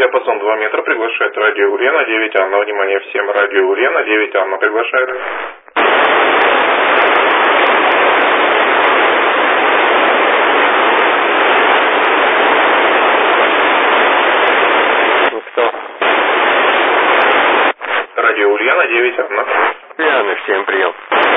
Диапазон 2 метра приглашает радио Ульяна 9 Анна. Внимание всем, радио Ульяна 9 Анна приглашает. Кто? Радио Ульяна 9 Анна. Ульяна, всем прием.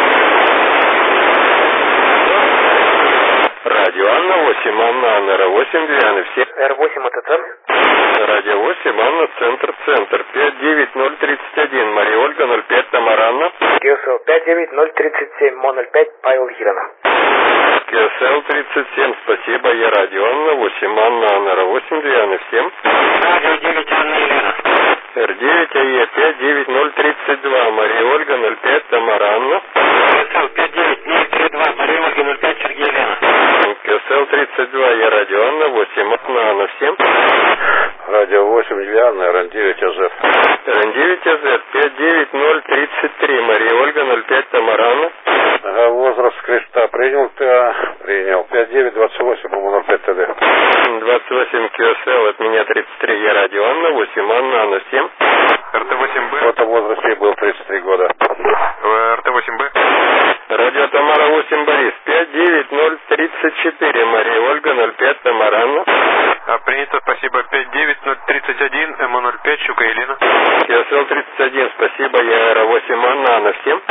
Радио Анна 8, Анна, Анна, Р8, Ульяна, все. Р8 это центр? Радио 8, Анна, центр, 59031, Мария Ольга, 05, Тамара Анна. КСЛ 59037, Мо05, Павел Елена. КСЛ 37, спасибо, я радио Анна 8, Анна, Анна, Р8, Ульяна, всем. Радио 9, Анна Елена. Р9, АЕ 59032, Мария Ольга, 05, Тамара Анна. КСЛ 59032, Мария Ольга, 05, Сергей Елена. КСЛ 32, я радио Анна 8, Анна, Анна, всем. Радио 8, Ульяна, РН9 АЗ. РН9 АЗ 59033, Мария Ольга, 05, Тамара Анна. Возраст креста принял? Принял. 5928, по-моему, 05 ТД. 28 КСЛ, от меня 33, я радио Анна 8, Анна, Анна, всем. РТ8Б. В этом возрасте был 33 года. РТ8Б. Радио Тамара 8, Борис, 59034, Мария Ольга, 05, Тамара Анна. Принято, спасибо. 59031, МО05, Щука Елена. КСЛ 31, спасибо, я Р8, Анна, Анна, всем.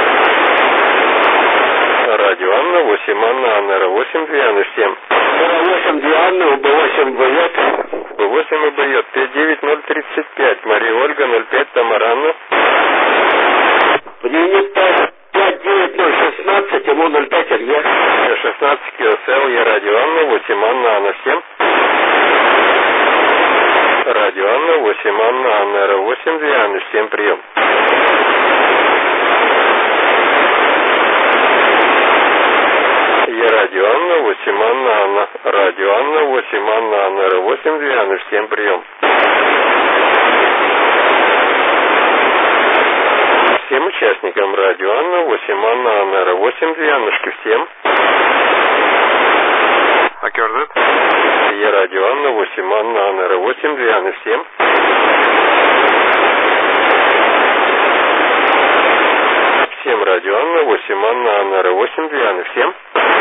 Радио Анна 8, Анна, Анна, Р8, Диана, всем. Р8 Диана, УБ8 БЙ. Б8 и БЙ, 59035, Мария Ольга, 05, Тамара Анна. Дневник 59016, МО05, Сергей. 16 КСЛ, я радио Анна 8, Анна, Анна, всем. Радио Анна 8, Анна, Анна, Р8, Диана, всем прием. Я радио Анна 8, Анна, Анна. Радио Анна 8, Анна, Анна, Р8, Диана, всем прием. Всем участникам радио Анна 8, Анна, Анна, Р8, Дианушки, всем. Акерзет. Я радио Анна 8, Анна, Анна, Р8, Диана, всем. Всем радио Анна 8, Анна, Анна, Р8, Диана, всем.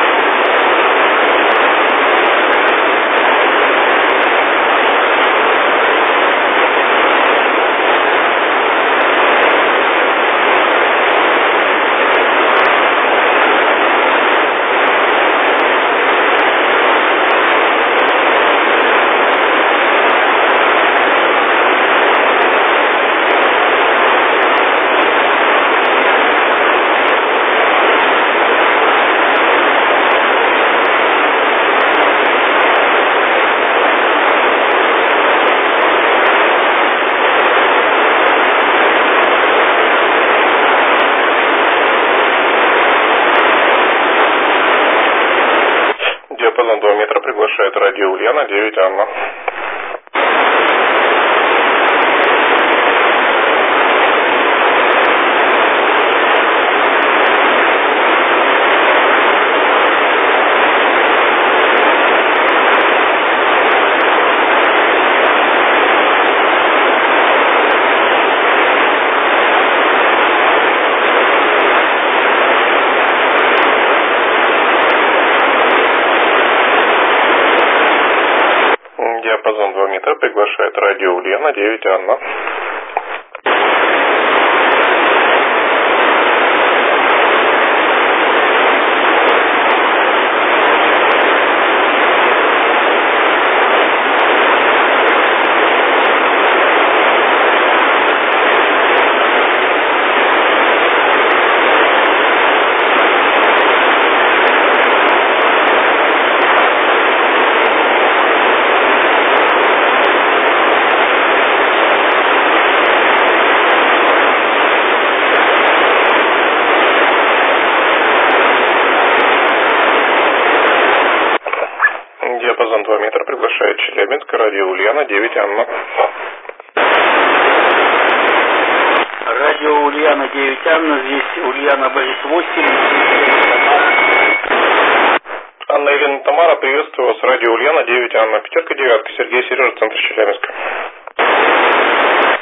Диапазон 2 метра приглашает радио Ульяна 9 Анна. Диапазон 2 метра приглашает радио Ульяна 9 Анна. Диапазон 2 метра приглашает Челябинск, радио Ульяна 9 Анна. Радио Ульяна 9 Анна, здесь Ульяна Борис 8. Анна, Елена, Тамара, приветствую вас, радио Ульяна 9 Анна. Пятерка, девятка, Сергей, Сережа, центр Челябинска.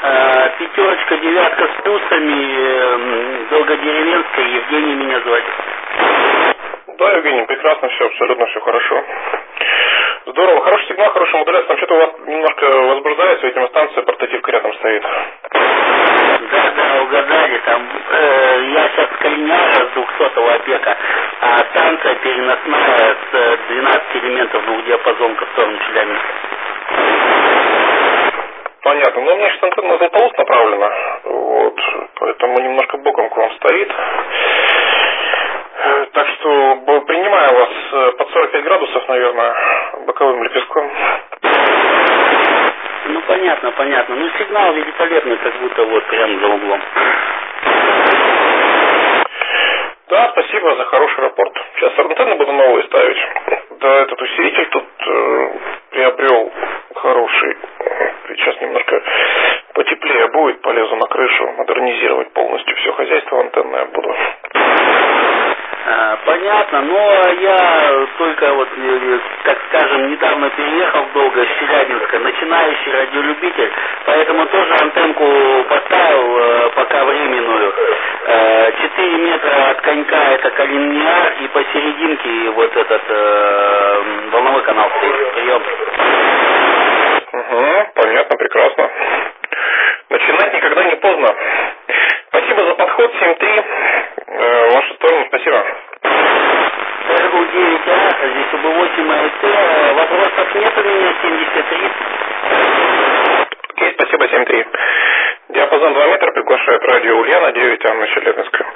Пятерочка, девятка с плюсами, Долгодеревенская, Евгений меня звать. Да, Евгений, прекрасно все, абсолютно все хорошо. Здорово, хороший сигнал, хорошая модуляция. Там что-то у вас немножко возбуждается, видимо, станция портативка рядом стоит. Да, угадали, там я сейчас с Калиниара с 200-го опека, а станция переносная с 12 элементов двухдиапазонка в сторону Челябинска. Понятно, но у меня сейчас антенна на Златоуст направлена, вот, поэтому немножко боком к вам стоит. Так что принимаю вас под 45 градусов, наверное, боковым лепестком. Ну, понятно. Ну, сигнал великолепный, как будто вот прямо за углом. Да, спасибо за хороший рапорт. Сейчас антенны буду новые ставить. Да, этот усилитель тут приобрел хороший. Сейчас немножко потеплее будет, полезу на крышу, модернизировать полностью все хозяйство антенное буду. Понятно, но я только вот, так скажем, недавно переехал в Долго с Челябинска, начинающий радиолюбитель, поэтому тоже антенку поставил пока временную. 4 метра от конька это Калиниар, и посерединке вот этот волновой канал стоит. Прием. Угу, понятно, прекрасно. Начинать никогда не поздно. Спасибо за подход, 7-3. В вашу сторону, спасибо. РУ-9А, здесь УБ-8 АЭТ. Вопросов нет у меня, 73. Окей, спасибо, 7-3. Диапазон 2 метра, приглашает радио Ульяна, 9 Анна Челябинска.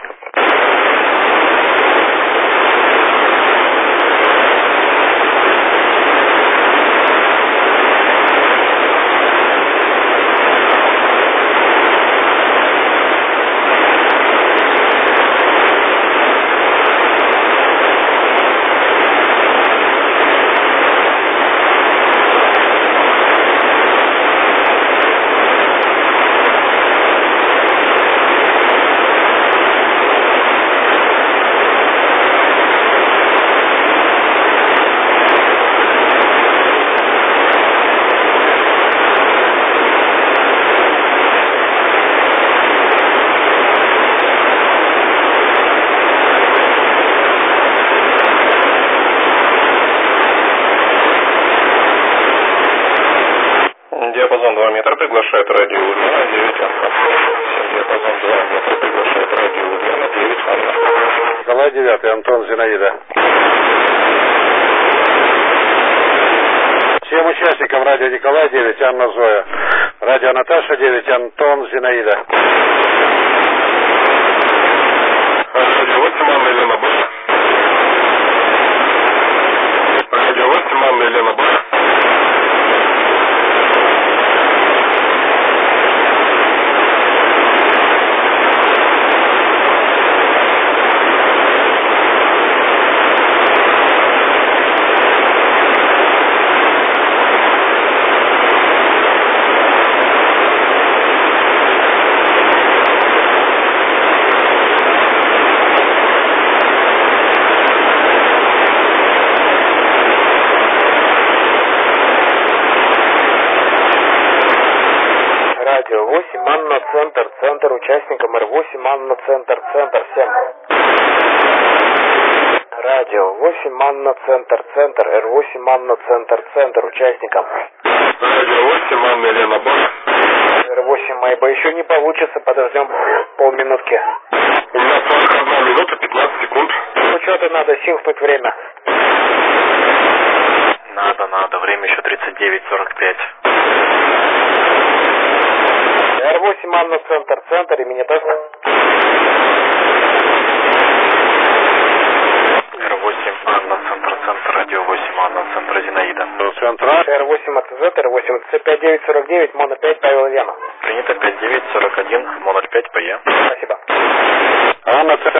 Диапазон 2 метра, приглашает радио Ульяна, 9 Анна. Диапазон 2 метра, приглашает радио Ульяна, 9 Анна. Николай 9, Антон, Зинаида. Всем участникам радио Николай 9, Анна, Зоя. Радио Наташа 9, Антон, Зинаида. Радио 8, Анна, Елена, Б. Радио 8, Анна, Елена, Б. Радио 8, Анна, центр, участникам Р8, Анна, центр, всем. Радио 8, Анна, центр, Р8, Анна, центр, участникам. Радио 8, Анна, Елена, Б. Р8, Майба, еще не получится, подождем полминутки. У меня 41 минута, 15 секунд. Ну что-то надо синхнуть время. Надо, время еще 39:45. Р8, Анна, центр, имени Тесла. Р8, Анна, центр, радио 8, Анна, центр, Зинаида. Центра. Р8 АТЗ, Р8 АТЗ, 5949, Моно 5, Павел Ульянов. Принято 5941, Моно 5, ПЕ. Спасибо. Анна,